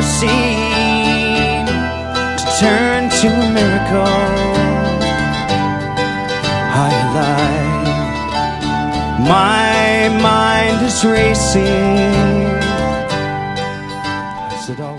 seem to turn to a miracle. High alive, my mind is racing. Has it all